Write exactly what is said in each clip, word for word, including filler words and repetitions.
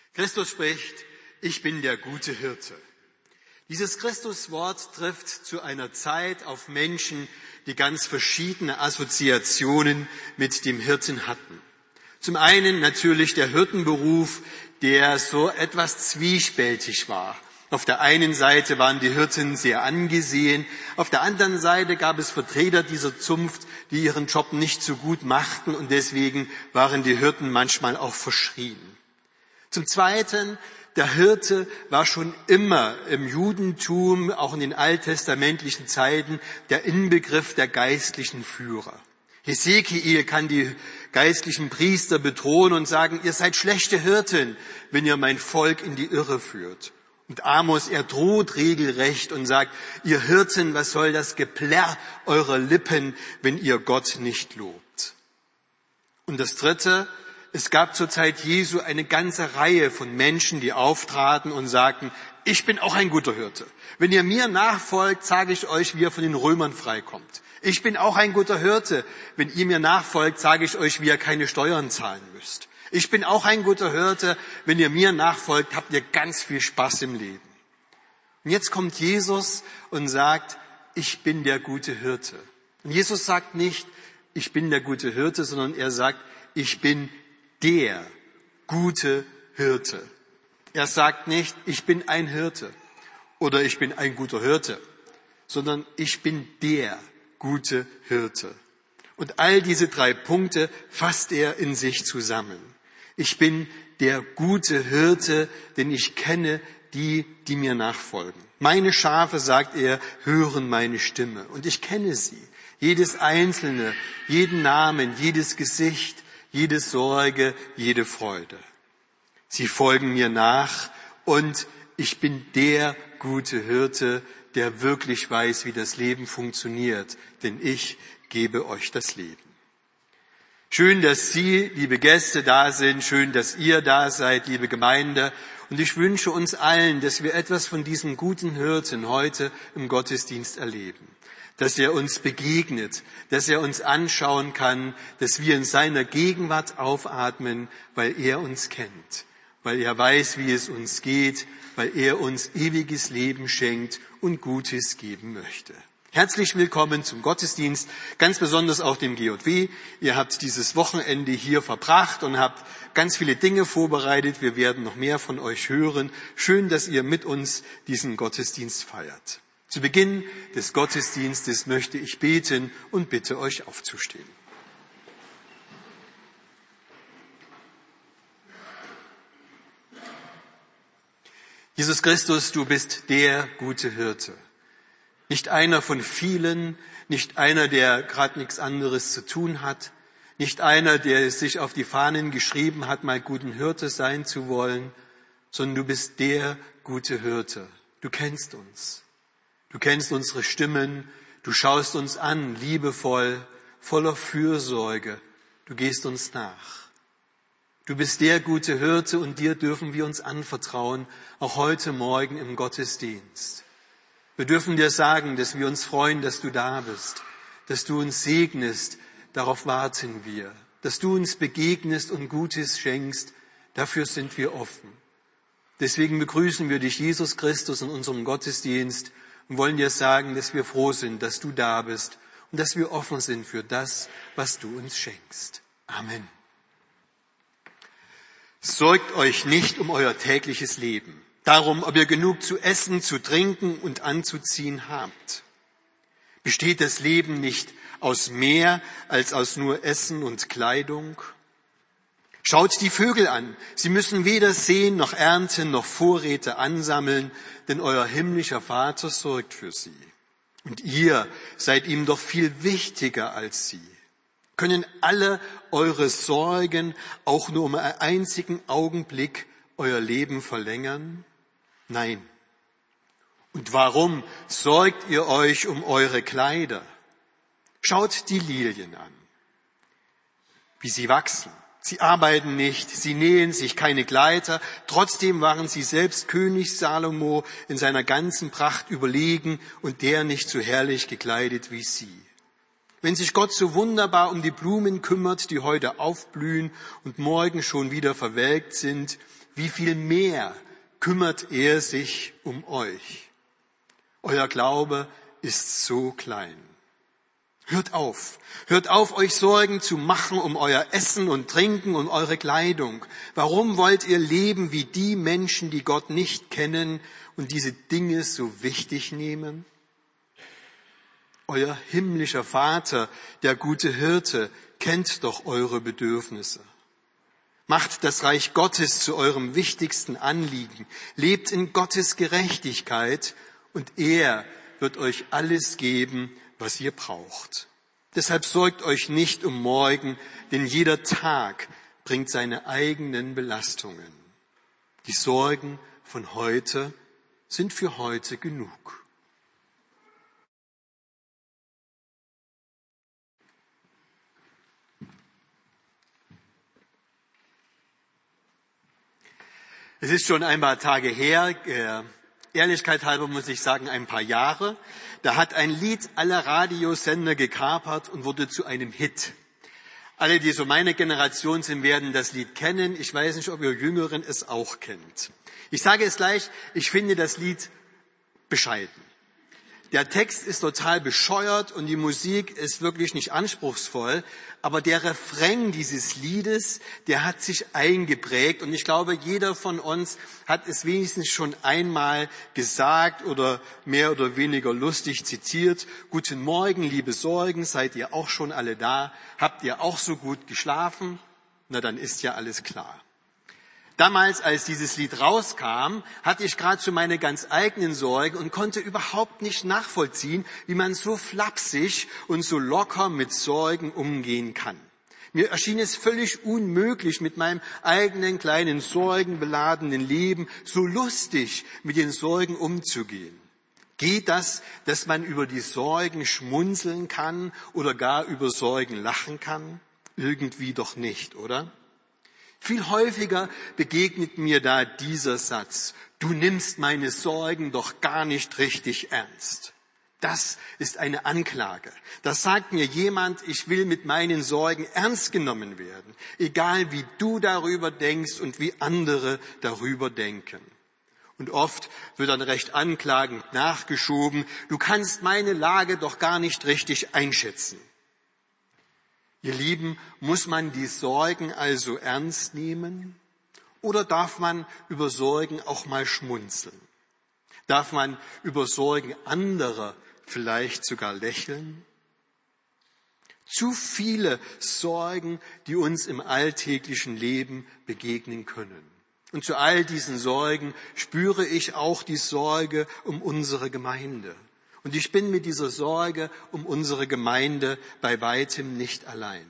Christus spricht, ich bin der gute Hirte. Dieses Christuswort trifft zu einer Zeit auf Menschen, die ganz verschiedene Assoziationen mit dem Hirten hatten. Zum einen natürlich der Hirtenberuf, der so etwas zwiespältig war. Auf der einen Seite waren die Hirten sehr angesehen, auf der anderen Seite gab es Vertreter dieser Zunft, die ihren Job nicht so gut machten und deswegen waren die Hirten manchmal auch verschrien. Zum Zweiten, der Hirte war schon immer im Judentum, auch in den alttestamentlichen Zeiten, der Inbegriff der geistlichen Führer. Hesekiel kann die geistlichen Priester bedrohen und sagen, ihr seid schlechte Hirten, wenn ihr mein Volk in die Irre führt. Und Amos, er droht regelrecht und sagt, ihr Hirten, was soll das Geplärr eurer Lippen, wenn ihr Gott nicht lobt? Und das Dritte, es gab zur Zeit Jesu eine ganze Reihe von Menschen, die auftraten und sagten, ich bin auch ein guter Hirte. Wenn ihr mir nachfolgt, sage ich euch, wie ihr von den Römern freikommt. Ich bin auch ein guter Hirte. Wenn ihr mir nachfolgt, sage ich euch, wie ihr keine Steuern zahlen müsst. Ich bin auch ein guter Hirte. Wenn ihr mir nachfolgt, habt ihr ganz viel Spaß im Leben. Und jetzt kommt Jesus und sagt, ich bin der gute Hirte. Und Jesus sagt nicht, ich bin der gute Hirte, sondern er sagt, ich bin der gute Hirte. Er sagt nicht, ich bin ein Hirte oder ich bin ein guter Hirte, sondern ich bin der gute Hirte. Und all diese drei Punkte fasst er in sich zusammen. Ich bin der gute Hirte, denn ich kenne die, die mir nachfolgen. Meine Schafe, sagt er, hören meine Stimme und ich kenne sie. Jedes einzelne, jeden Namen, jedes Gesicht, jede Sorge, jede Freude. Sie folgen mir nach und ich bin der gute Hirte, der wirklich weiß, wie das Leben funktioniert, denn ich gebe euch das Leben. Schön, dass Sie, liebe Gäste, da sind, schön, dass ihr da seid, liebe Gemeinde. Und ich wünsche uns allen, dass wir etwas von diesem guten Hirten heute im Gottesdienst erleben. Dass er uns begegnet, dass er uns anschauen kann, dass wir in seiner Gegenwart aufatmen, weil er uns kennt, weil er weiß, wie es uns geht, weil er uns ewiges Leben schenkt und Gutes geben möchte. Herzlich willkommen zum Gottesdienst, ganz besonders auch dem G J W. Ihr habt dieses Wochenende hier verbracht und habt ganz viele Dinge vorbereitet. Wir werden noch mehr von euch hören. Schön, dass ihr mit uns diesen Gottesdienst feiert. Zu Beginn des Gottesdienstes möchte ich beten und bitte euch aufzustehen. Jesus Christus, du bist der gute Hirte. Nicht einer von vielen, nicht einer, der gerade nichts anderes zu tun hat, nicht einer, der es sich auf die Fahnen geschrieben hat, mal guten Hirte sein zu wollen, sondern du bist der gute Hirte. Du kennst uns. Du kennst unsere Stimmen, du schaust uns an, liebevoll, voller Fürsorge. Du gehst uns nach. Du bist der gute Hirte und dir dürfen wir uns anvertrauen, auch heute Morgen im Gottesdienst. Wir dürfen dir sagen, dass wir uns freuen, dass du da bist, dass du uns segnest, darauf warten wir, dass du uns begegnest und Gutes schenkst, dafür sind wir offen. Deswegen begrüßen wir dich, Jesus Christus, in unserem Gottesdienst und wollen dir sagen, dass wir froh sind, dass du da bist und dass wir offen sind für das, was du uns schenkst. Amen. Sorgt euch nicht um euer tägliches Leben, darum, ob ihr genug zu essen, zu trinken und anzuziehen habt. Besteht das Leben nicht aus mehr als aus nur Essen und Kleidung? Schaut die Vögel an. Sie müssen weder säen noch ernten noch Vorräte ansammeln, denn euer himmlischer Vater sorgt für sie. Und ihr seid ihm doch viel wichtiger als sie. Können alle eure Sorgen auch nur um einen einzigen Augenblick euer Leben verlängern? Nein. Und warum sorgt ihr euch um eure Kleider? Schaut die Lilien an, wie sie wachsen. Sie arbeiten nicht, sie nähen sich keine Kleider, trotzdem waren sie selbst König Salomo in seiner ganzen Pracht überlegen und der nicht so herrlich gekleidet wie sie. Wenn sich Gott so wunderbar um die Blumen kümmert, die heute aufblühen und morgen schon wieder verwelkt sind, wie viel mehr kümmert er sich um euch? Euer Glaube ist so klein. Hört auf, hört auf, euch Sorgen zu machen um euer Essen und Trinken und eure Kleidung. Warum wollt ihr leben wie die Menschen, die Gott nicht kennen und diese Dinge so wichtig nehmen? Euer himmlischer Vater, der gute Hirte, kennt doch eure Bedürfnisse. Macht das Reich Gottes zu eurem wichtigsten Anliegen. Lebt in Gottes Gerechtigkeit und er wird euch alles geben, was ihr braucht. Deshalb sorgt euch nicht um morgen, denn jeder Tag bringt seine eigenen Belastungen. Die Sorgen von heute sind für heute genug. Es ist schon ein paar Tage her, äh, Ehrlichkeit halber muss ich sagen, ein paar Jahre. Da hat ein Lied alle Radiosender gekapert und wurde zu einem Hit. Alle, die so meine Generation sind, werden das Lied kennen. Ich weiß nicht, ob ihr Jüngeren es auch kennt. Ich sage es gleich, ich finde das Lied bescheiden. Der Text ist total bescheuert und die Musik ist wirklich nicht anspruchsvoll, aber der Refrain dieses Liedes, der hat sich eingeprägt und ich glaube, jeder von uns hat es wenigstens schon einmal gesagt oder mehr oder weniger lustig zitiert. Guten Morgen, liebe Sorgen, seid ihr auch schon alle da? Habt ihr auch so gut geschlafen? Na, dann ist ja alles klar. Damals, als dieses Lied rauskam, hatte ich gerade so meine ganz eigenen Sorgen und konnte überhaupt nicht nachvollziehen, wie man so flapsig und so locker mit Sorgen umgehen kann. Mir erschien es völlig unmöglich, mit meinem eigenen kleinen sorgenbeladenen Leben so lustig mit den Sorgen umzugehen. Geht das, dass man über die Sorgen schmunzeln kann oder gar über Sorgen lachen kann? Irgendwie doch nicht, oder? Viel häufiger begegnet mir da dieser Satz: Du nimmst meine Sorgen doch gar nicht richtig ernst. Das ist eine Anklage. Das sagt mir jemand, ich will mit meinen Sorgen ernst genommen werden, egal wie du darüber denkst und wie andere darüber denken. Und oft wird dann recht anklagend nachgeschoben: Du kannst meine Lage doch gar nicht richtig einschätzen. Ihr Lieben, muss man die Sorgen also ernst nehmen? Oder darf man über Sorgen auch mal schmunzeln? Darf man über Sorgen anderer vielleicht sogar lächeln? Zu viele Sorgen, die uns im alltäglichen Leben begegnen können. Und zu all diesen Sorgen spüre ich auch die Sorge um unsere Gemeinde. Und ich bin mit dieser Sorge um unsere Gemeinde bei weitem nicht allein.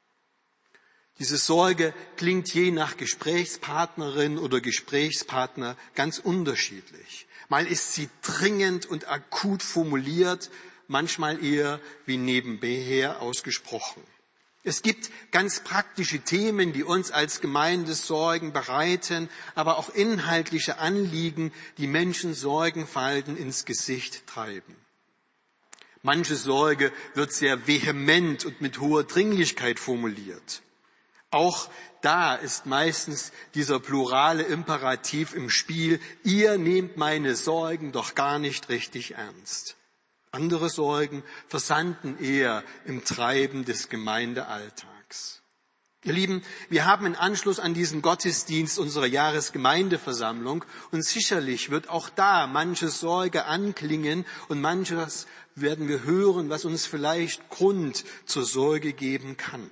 Diese Sorge klingt je nach Gesprächspartnerin oder Gesprächspartner ganz unterschiedlich. Mal ist sie dringend und akut formuliert, manchmal eher wie nebenher ausgesprochen. Es gibt ganz praktische Themen, die uns als Gemeinde Sorgen bereiten, aber auch inhaltliche Anliegen, die Menschen Sorgenfalten ins Gesicht treiben. Manche Sorge wird sehr vehement und mit hoher Dringlichkeit formuliert. Auch da ist meistens dieser plurale Imperativ im Spiel: Ihr nehmt meine Sorgen doch gar nicht richtig ernst. Andere Sorgen versanden eher im Treiben des Gemeindealltags. Ihr Lieben, wir haben in Anschluss an diesen Gottesdienst unsere Jahresgemeindeversammlung und sicherlich wird auch da manche Sorge anklingen und manches werden wir hören, was uns vielleicht Grund zur Sorge geben kann.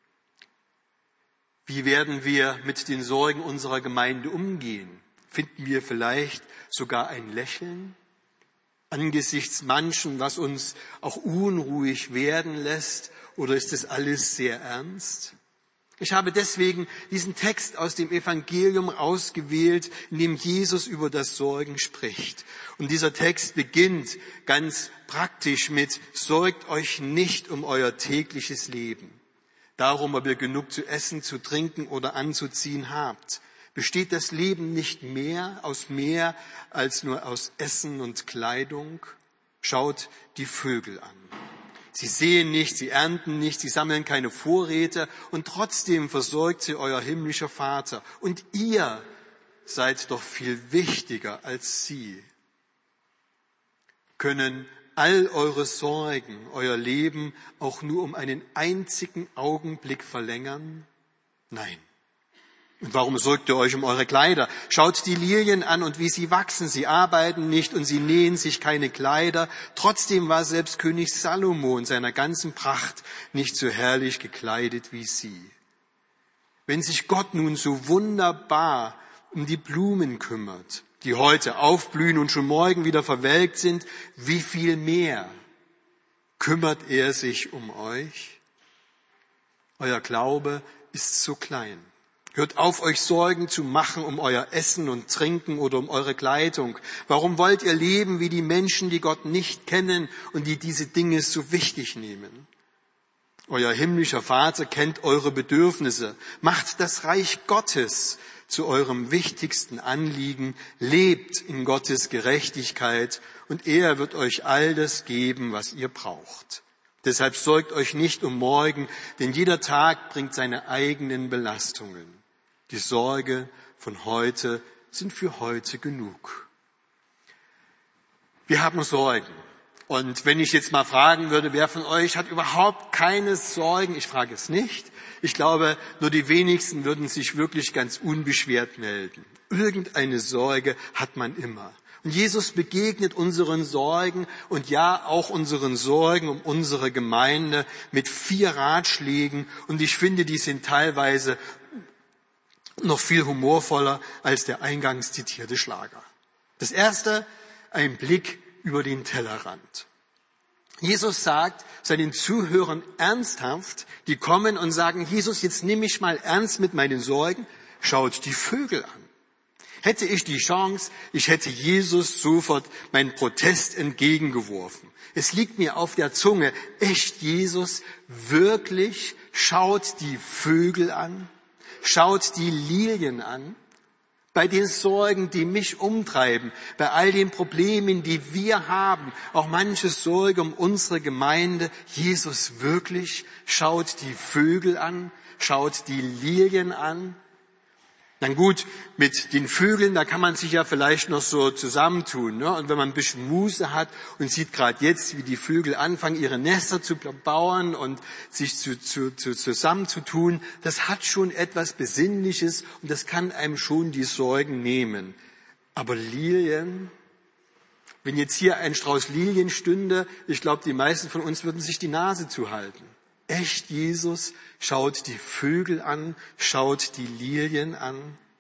Wie werden wir mit den Sorgen unserer Gemeinde umgehen? Finden wir vielleicht sogar ein Lächeln angesichts manchen, was uns auch unruhig werden lässt, oder ist es alles sehr ernst? Ich habe deswegen diesen Text aus dem Evangelium ausgewählt, in dem Jesus über das Sorgen spricht. Und dieser Text beginnt ganz praktisch mit: Sorgt euch nicht um euer tägliches Leben. Darum, ob ihr genug zu essen, zu trinken oder anzuziehen habt. Besteht das Leben nicht mehr aus mehr als nur aus Essen und Kleidung? Schaut die Vögel an. Sie säen nicht, sie ernten nicht, sie sammeln keine Vorräte und trotzdem versorgt sie euer himmlischer Vater. Und ihr seid doch viel wichtiger als sie. Können all eure Sorgen euer Leben auch nur um einen einzigen Augenblick verlängern? Nein. Und warum sorgt ihr euch um eure Kleider? Schaut die Lilien an und wie sie wachsen. Sie arbeiten nicht und sie nähen sich keine Kleider. Trotzdem war selbst König Salomo in seiner ganzen Pracht nicht so herrlich gekleidet wie sie. Wenn sich Gott nun so wunderbar um die Blumen kümmert, die heute aufblühen und schon morgen wieder verwelkt sind, wie viel mehr kümmert er sich um euch? Euer Glaube ist so klein. Hört auf, euch Sorgen zu machen um euer Essen und Trinken oder um eure Kleidung. Warum wollt ihr leben wie die Menschen, die Gott nicht kennen und die diese Dinge so wichtig nehmen? Euer himmlischer Vater kennt eure Bedürfnisse. Macht das Reich Gottes zu eurem wichtigsten Anliegen. Lebt in Gottes Gerechtigkeit und er wird euch all das geben, was ihr braucht. Deshalb sorgt euch nicht um morgen, denn jeder Tag bringt seine eigenen Belastungen. Die Sorge von heute sind für heute genug. Wir haben Sorgen. Und wenn ich jetzt mal fragen würde, wer von euch hat überhaupt keine Sorgen? Ich frage es nicht. Ich glaube, nur die wenigsten würden sich wirklich ganz unbeschwert melden. Irgendeine Sorge hat man immer. Und Jesus begegnet unseren Sorgen und ja auch unseren Sorgen um unsere Gemeinde mit vier Ratschlägen. Und ich finde, die sind teilweise noch viel humorvoller als der eingangs zitierte Schlager. Das erste, ein Blick über den Tellerrand. Jesus sagt seinen Zuhörern ernsthaft, die kommen und sagen, Jesus, jetzt nimm mich mal ernst mit meinen Sorgen, schaut die Vögel an. Hätte ich die Chance, ich hätte Jesus sofort meinen Protest entgegengeworfen. Es liegt mir auf der Zunge, echt Jesus, wirklich, schaut die Vögel an, schaut die Lilien an. Bei den Sorgen, die mich umtreiben, bei all den Problemen, die wir haben, auch manche Sorge um unsere Gemeinde, Jesus wirklich schaut die Vögel an, schaut die Lilien an. Dann gut, mit den Vögeln, da kann man sich ja vielleicht noch so zusammentun, ne? Und wenn man ein bisschen Muße hat und sieht gerade jetzt, wie die Vögel anfangen, ihre Nester zu bauen und sich zu, zu, zu, zusammenzutun, das hat schon etwas Besinnliches und das kann einem schon die Sorgen nehmen. Aber Lilien, wenn jetzt hier ein Strauß Lilien stünde, ich glaube, die meisten von uns würden sich die Nase zuhalten. Echt, Jesus schaut die Vögel an, schaut die Lilien an.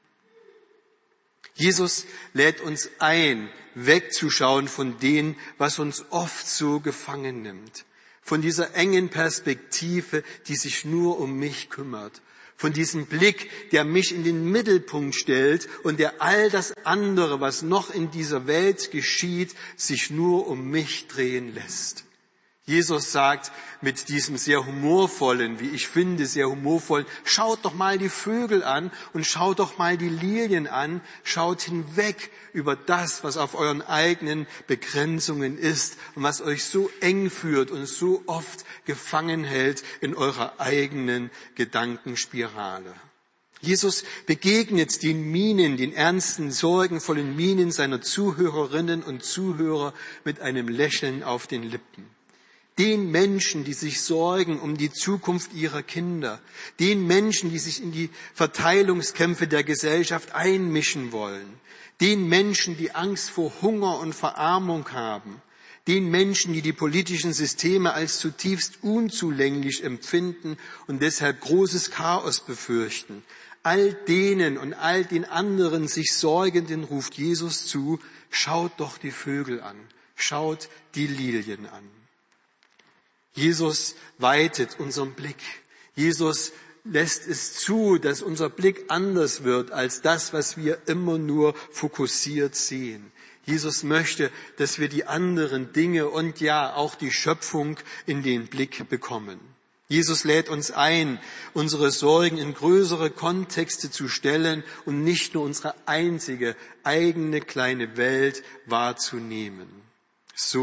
Jesus lädt uns ein, wegzuschauen von dem, was uns oft so gefangen nimmt. Von dieser engen Perspektive, die sich nur um mich kümmert. Von diesem Blick, der mich in den Mittelpunkt stellt und der all das andere, was noch in dieser Welt geschieht, sich nur um mich drehen lässt. Jesus sagt mit diesem sehr humorvollen, wie ich finde, sehr humorvollen, schaut doch mal die Vögel an und schaut doch mal die Lilien an, schaut hinweg über das, was auf euren eigenen Begrenzungen ist und was euch so eng führt und so oft gefangen hält in eurer eigenen Gedankenspirale. Jesus begegnet den Mienen, den ernsten, sorgenvollen Mienen seiner Zuhörerinnen und Zuhörer mit einem Lächeln auf den Lippen. Den Menschen, die sich sorgen um die Zukunft ihrer Kinder, den Menschen, die sich in die Verteilungskämpfe der Gesellschaft einmischen wollen, den Menschen, die Angst vor Hunger und Verarmung haben, den Menschen, die die politischen Systeme als zutiefst unzulänglich empfinden und deshalb großes Chaos befürchten. All denen und all den anderen sich Sorgenden ruft Jesus zu, schaut doch die Vögel an, schaut die Lilien an. Jesus weitet unseren Blick. Jesus lässt es zu, dass unser Blick anders wird als das, was wir immer nur fokussiert sehen. Jesus möchte, dass wir die anderen Dinge und ja auch die Schöpfung in den Blick bekommen. Jesus lädt uns ein, unsere Sorgen in größere Kontexte zu stellen und nicht nur unsere einzige eigene kleine Welt wahrzunehmen. So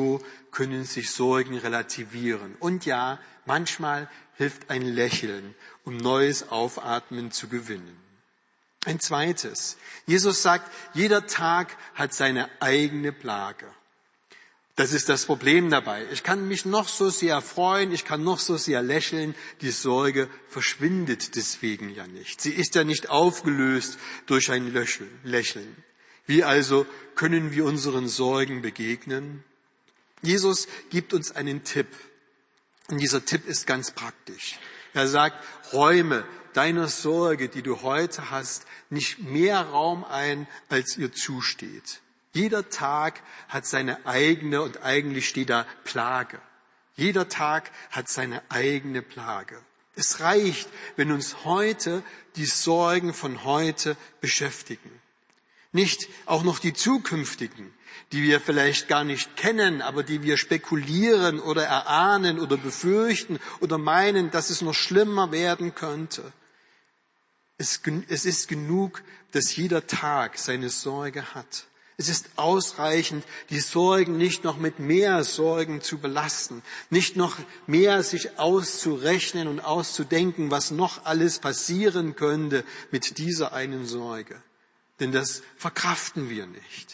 können sich Sorgen relativieren. Und ja, manchmal hilft ein Lächeln, um neues Aufatmen zu gewinnen. Ein zweites. Jesus sagt, jeder Tag hat seine eigene Plage. Das ist das Problem dabei. Ich kann mich noch so sehr freuen, ich kann noch so sehr lächeln, die Sorge verschwindet deswegen ja nicht. Sie ist ja nicht aufgelöst durch ein Lächeln. Wie also können wir unseren Sorgen begegnen? Jesus gibt uns einen Tipp. Und dieser Tipp ist ganz praktisch. Er sagt, räume deiner Sorge, die du heute hast, nicht mehr Raum ein, als ihr zusteht. Jeder Tag hat seine eigene, und eigentlich steht da Plage. Jeder Tag hat seine eigene Plage. Es reicht, wenn uns heute die Sorgen von heute beschäftigen. Nicht auch noch die zukünftigen, die wir vielleicht gar nicht kennen, aber die wir spekulieren oder erahnen oder befürchten oder meinen, dass es noch schlimmer werden könnte. Es, es ist genug, dass jeder Tag seine Sorge hat. Es ist ausreichend, die Sorgen nicht noch mit mehr Sorgen zu belasten, nicht noch mehr sich auszurechnen und auszudenken, was noch alles passieren könnte mit dieser einen Sorge. Denn das verkraften wir nicht.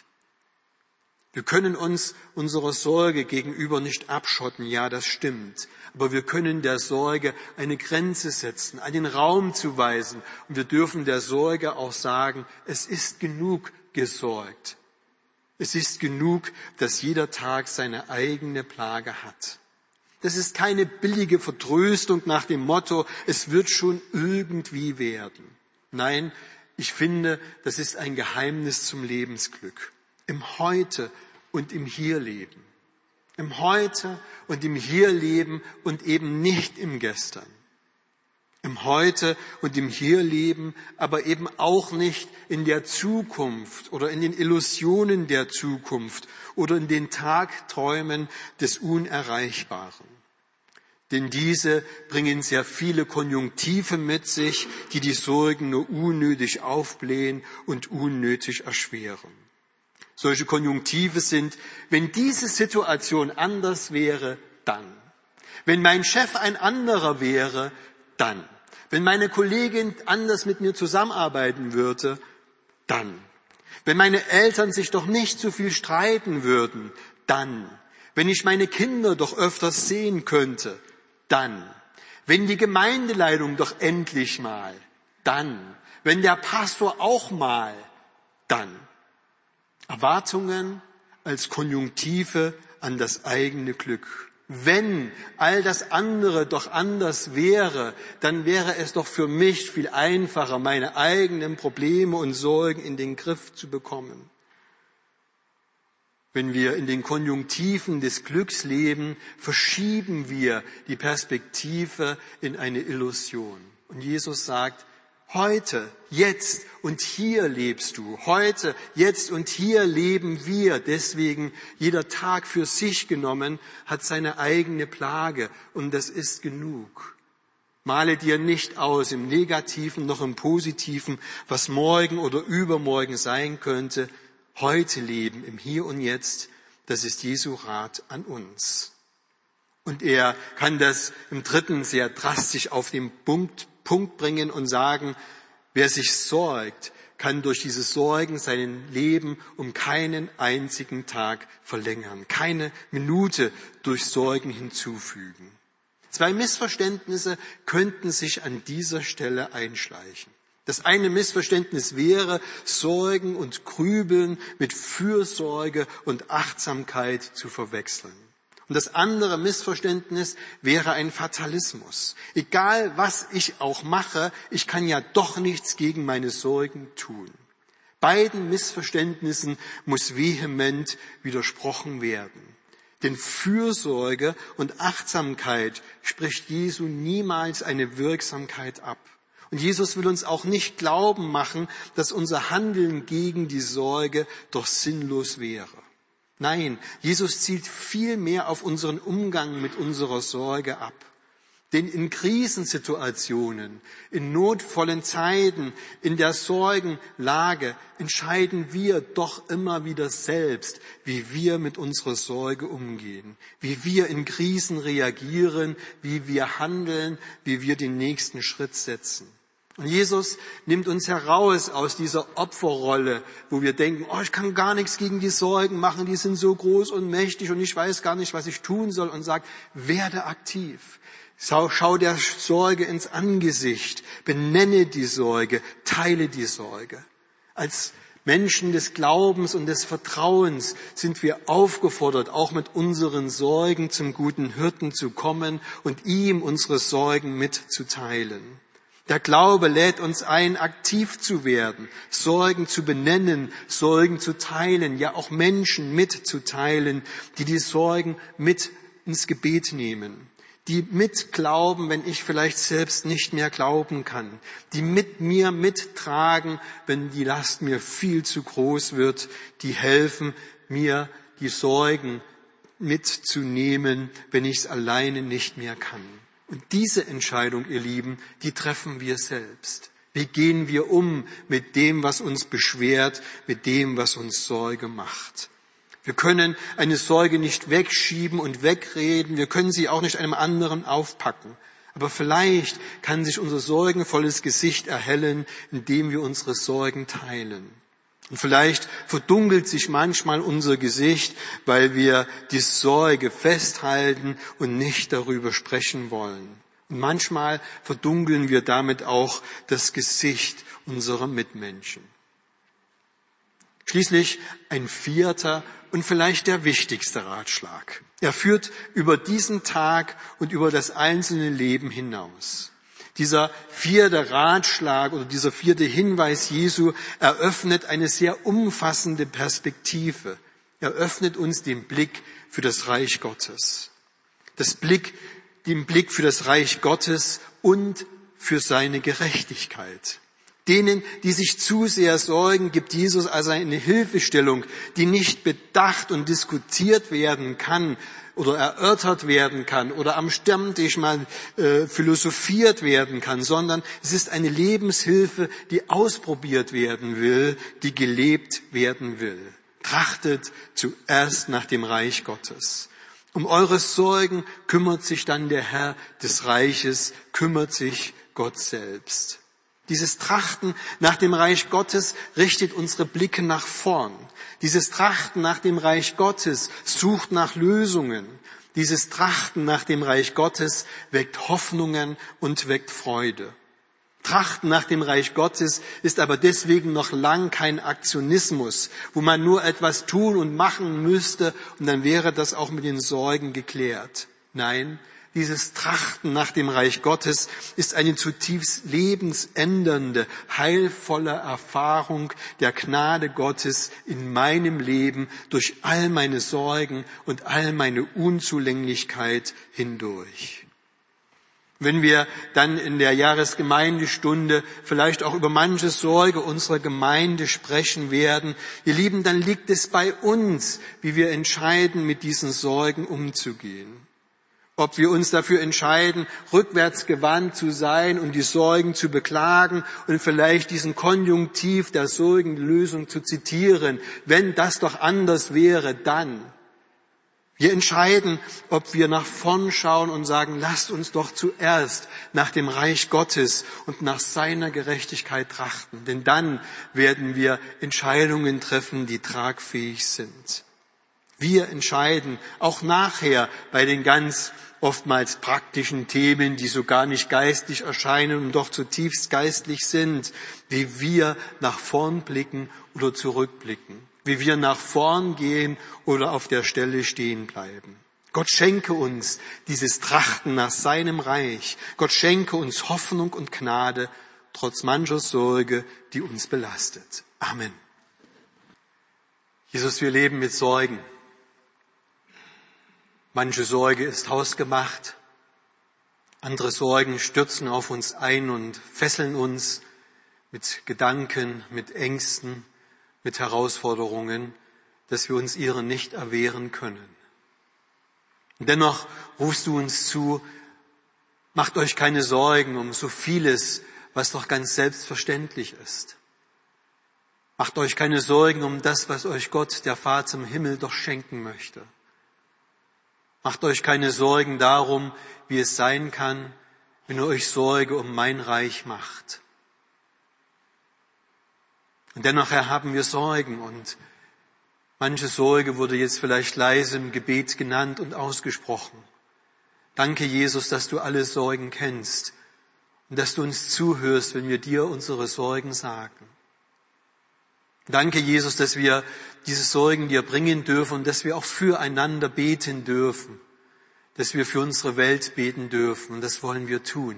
Wir können uns unserer Sorge gegenüber nicht abschotten, ja, das stimmt. Aber wir können der Sorge eine Grenze setzen, einen Raum zuweisen. Und wir dürfen der Sorge auch sagen, es ist genug gesorgt. Es ist genug, dass jeder Tag seine eigene Plage hat. Das ist keine billige Vertröstung nach dem Motto, es wird schon irgendwie werden. Nein, ich finde, das ist ein Geheimnis zum Lebensglück. Im Heute und im Hierleben. Im Heute und im Hierleben und eben nicht im Gestern. Im Heute und im Hierleben, aber eben auch nicht in der Zukunft oder in den Illusionen der Zukunft oder in den Tagträumen des Unerreichbaren. Denn diese bringen sehr viele Konjunktive mit sich, die die Sorgen nur unnötig aufblähen und unnötig erschweren. Solche Konjunktive sind, wenn diese Situation anders wäre, dann. Wenn mein Chef ein anderer wäre, dann. Wenn meine Kollegin anders mit mir zusammenarbeiten würde, dann. Wenn meine Eltern sich doch nicht so viel streiten würden, dann. Wenn ich meine Kinder doch öfters sehen könnte, dann. Wenn die Gemeindeleitung doch endlich mal, dann. Wenn der Pastor auch mal, dann. Erwartungen als Konjunktive an das eigene Glück. Wenn all das andere doch anders wäre, dann wäre es doch für mich viel einfacher, meine eigenen Probleme und Sorgen in den Griff zu bekommen. Wenn wir in den Konjunktiven des Glücks leben, verschieben wir die Perspektive in eine Illusion. Und Jesus sagt, heute, jetzt und hier lebst du. Heute, jetzt und hier leben wir. Deswegen, jeder Tag für sich genommen hat seine eigene Plage und das ist genug. Male dir nicht aus, im Negativen noch im Positiven, was morgen oder übermorgen sein könnte. Heute leben, im Hier und Jetzt, das ist Jesu Rat an uns. Und er kann das im Dritten sehr drastisch auf den Punkt Punkt bringen und sagen, wer sich sorgt, kann durch diese Sorgen sein Leben um keinen einzigen Tag verlängern, keine Minute durch Sorgen hinzufügen. Zwei Missverständnisse könnten sich an dieser Stelle einschleichen. Das eine Missverständnis wäre, Sorgen und Grübeln mit Fürsorge und Achtsamkeit zu verwechseln. Und das andere Missverständnis wäre ein Fatalismus. Egal, was ich auch mache, ich kann ja doch nichts gegen meine Sorgen tun. Beiden Missverständnissen muss vehement widersprochen werden. Denn Fürsorge und Achtsamkeit spricht Jesu niemals eine Wirksamkeit ab. Und Jesus will uns auch nicht glauben machen, dass unser Handeln gegen die Sorge doch sinnlos wäre. Nein, Jesus zielt viel mehr auf unseren Umgang mit unserer Sorge ab. Denn in Krisensituationen, in notvollen Zeiten, in der Sorgenlage entscheiden wir doch immer wieder selbst, wie wir mit unserer Sorge umgehen, wie wir in Krisen reagieren, wie wir handeln, wie wir den nächsten Schritt setzen. Und Jesus nimmt uns heraus aus dieser Opferrolle, wo wir denken, oh, ich kann gar nichts gegen die Sorgen machen, die sind so groß und mächtig und ich weiß gar nicht, was ich tun soll, und sagt, werde aktiv. Schau, schau der Sorge ins Angesicht, benenne die Sorge, teile die Sorge. Als Menschen des Glaubens und des Vertrauens sind wir aufgefordert, auch mit unseren Sorgen zum guten Hirten zu kommen und ihm unsere Sorgen mitzuteilen. Der Glaube lädt uns ein, aktiv zu werden, Sorgen zu benennen, Sorgen zu teilen, ja auch Menschen mitzuteilen, die die Sorgen mit ins Gebet nehmen, die mitglauben, wenn ich vielleicht selbst nicht mehr glauben kann, die mit mir mittragen, wenn die Last mir viel zu groß wird, die helfen mir, die Sorgen mitzunehmen, wenn ich es alleine nicht mehr kann. Und diese Entscheidung, ihr Lieben, die treffen wir selbst. Wie gehen wir um mit dem, was uns beschwert, mit dem, was uns Sorge macht? Wir können eine Sorge nicht wegschieben und wegreden. Wir können sie auch nicht einem anderen aufpacken. Aber vielleicht kann sich unser sorgenvolles Gesicht erhellen, indem wir unsere Sorgen teilen. Und vielleicht verdunkelt sich manchmal unser Gesicht, weil wir die Sorge festhalten und nicht darüber sprechen wollen. Und manchmal verdunkeln wir damit auch das Gesicht unserer Mitmenschen. Schließlich ein vierter und vielleicht der wichtigste Ratschlag. Er führt über diesen Tag und über das einzelne Leben hinaus. Dieser vierte Ratschlag oder dieser vierte Hinweis Jesu eröffnet eine sehr umfassende Perspektive. Er öffnet uns den Blick für das Reich Gottes. Das Blick, den Blick für das Reich Gottes und für seine Gerechtigkeit. Denen, die sich zu sehr sorgen, gibt Jesus also eine Hilfestellung, die nicht bedacht und diskutiert werden kann oder erörtert werden kann oder am Stammtisch mal äh, philosophiert werden kann, sondern es ist eine Lebenshilfe, die ausprobiert werden will, die gelebt werden will. Trachtet zuerst nach dem Reich Gottes. Um eure Sorgen kümmert sich dann der Herr des Reiches, kümmert sich Gott selbst. Dieses Trachten nach dem Reich Gottes richtet unsere Blicke nach vorn. Dieses Trachten nach dem Reich Gottes sucht nach Lösungen. Dieses Trachten nach dem Reich Gottes weckt Hoffnungen und weckt Freude. Trachten nach dem Reich Gottes ist aber deswegen noch lang kein Aktionismus, wo man nur etwas tun und machen müsste und dann wäre das auch mit den Sorgen geklärt. Nein, dieses Trachten nach dem Reich Gottes ist eine zutiefst lebensändernde, heilvolle Erfahrung der Gnade Gottes in meinem Leben durch all meine Sorgen und all meine Unzulänglichkeit hindurch. Wenn wir dann in der Jahresgemeindestunde vielleicht auch über manche Sorge unserer Gemeinde sprechen werden, ihr Lieben, dann liegt es bei uns, wie wir entscheiden, mit diesen Sorgen umzugehen. Ob wir uns dafür entscheiden, rückwärtsgewandt zu sein und die Sorgen zu beklagen und vielleicht diesen Konjunktiv der Sorgenlösung zu zitieren, wenn das doch anders wäre, dann. Wir entscheiden, ob wir nach vorn schauen und sagen, lasst uns doch zuerst nach dem Reich Gottes und nach seiner Gerechtigkeit trachten. Denn dann werden wir Entscheidungen treffen, die tragfähig sind. Wir entscheiden auch nachher bei den ganz oftmals praktischen Themen, die so gar nicht geistlich erscheinen und doch zutiefst geistlich sind, wie wir nach vorn blicken oder zurückblicken, wie wir nach vorn gehen oder auf der Stelle stehen bleiben. Gott schenke uns dieses Trachten nach seinem Reich. Gott schenke uns Hoffnung und Gnade, trotz mancher Sorge, die uns belastet. Amen. Jesus, wir leben mit Sorgen. Manche Sorge ist hausgemacht, andere Sorgen stürzen auf uns ein und fesseln uns mit Gedanken, mit Ängsten, mit Herausforderungen, dass wir uns ihrer nicht erwehren können. Und dennoch rufst du uns zu, Macht euch keine Sorgen um so vieles, was doch ganz selbstverständlich ist. Macht euch keine Sorgen um das, was euch Gott, der Vater im Himmel, doch schenken möchte. Macht euch keine Sorgen darum, wie es sein kann, wenn ihr euch Sorge um mein Reich macht. Und dennoch haben wir Sorgen und manche Sorge wurde jetzt vielleicht leise im Gebet genannt und ausgesprochen. Danke, Jesus, dass du alle Sorgen kennst und dass du uns zuhörst, wenn wir dir unsere Sorgen sagen. Danke, Jesus, dass wir diese Sorgen dir bringen dürfen und dass wir auch füreinander beten dürfen, dass wir für unsere Welt beten dürfen und das wollen wir tun.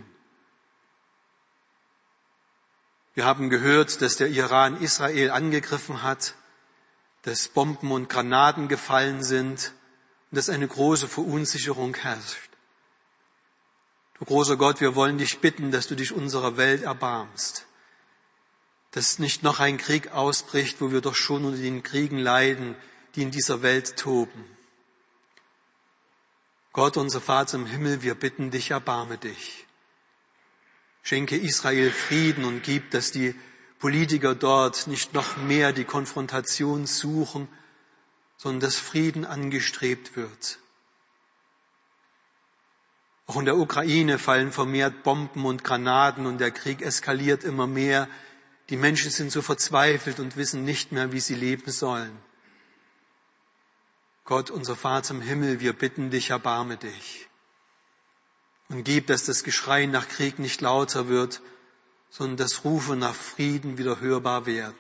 Wir haben gehört, dass der Iran Israel angegriffen hat, dass Bomben und Granaten gefallen sind und dass eine große Verunsicherung herrscht. Du großer Gott, wir wollen dich bitten, dass du dich unserer Welt erbarmst, dass nicht noch ein Krieg ausbricht, wo wir doch schon unter den Kriegen leiden, die in dieser Welt toben. Gott, unser Vater im Himmel, wir bitten dich, erbarme dich. Schenke Israel Frieden und gib, dass die Politiker dort nicht noch mehr die Konfrontation suchen, sondern dass Frieden angestrebt wird. Auch in der Ukraine fallen vermehrt Bomben und Granaten und der Krieg eskaliert immer mehr. Die Menschen sind so verzweifelt und wissen nicht mehr, wie sie leben sollen. Gott, unser Vater im Himmel, wir bitten dich, erbarme dich. Und gib, dass das Geschrei nach Krieg nicht lauter wird, sondern das Rufen nach Frieden wieder hörbar werden.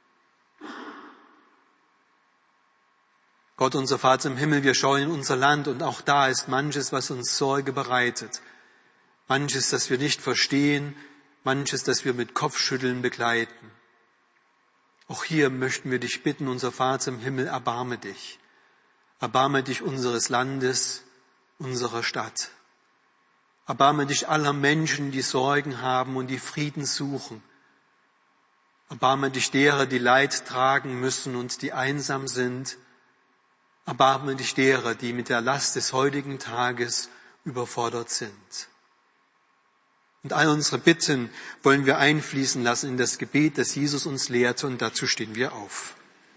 Gott, unser Vater im Himmel, wir schauen in unser Land und auch da ist manches, was uns Sorge bereitet. Manches, das wir nicht verstehen, manches, das wir mit Kopfschütteln begleiten. Auch hier möchten wir dich bitten, unser Vater im Himmel, erbarme dich. Erbarme dich unseres Landes, unserer Stadt. Erbarme dich aller Menschen, die Sorgen haben und die Frieden suchen. Erbarme dich derer, die Leid tragen müssen und die einsam sind. Erbarme dich derer, die mit der Last des heutigen Tages überfordert sind. Und all unsere Bitten wollen wir einfließen lassen in das Gebet, das Jesus uns lehrte, und dazu stehen wir auf.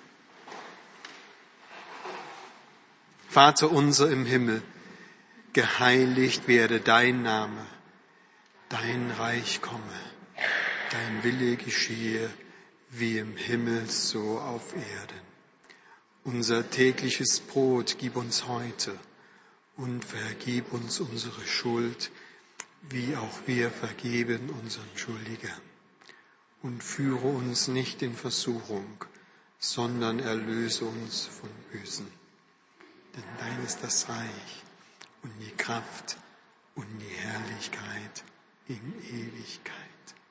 Vater unser im Himmel, geheiligt werde dein Name, dein Reich komme, dein Wille geschehe, wie im Himmel so auf Erden. Unser tägliches Brot gib uns heute und vergib uns unsere Schuld, wie auch wir vergeben unseren Schuldigern. Und führe uns nicht in Versuchung, sondern erlöse uns von Bösen. Denn dein ist das Reich und die Kraft und die Herrlichkeit in Ewigkeit.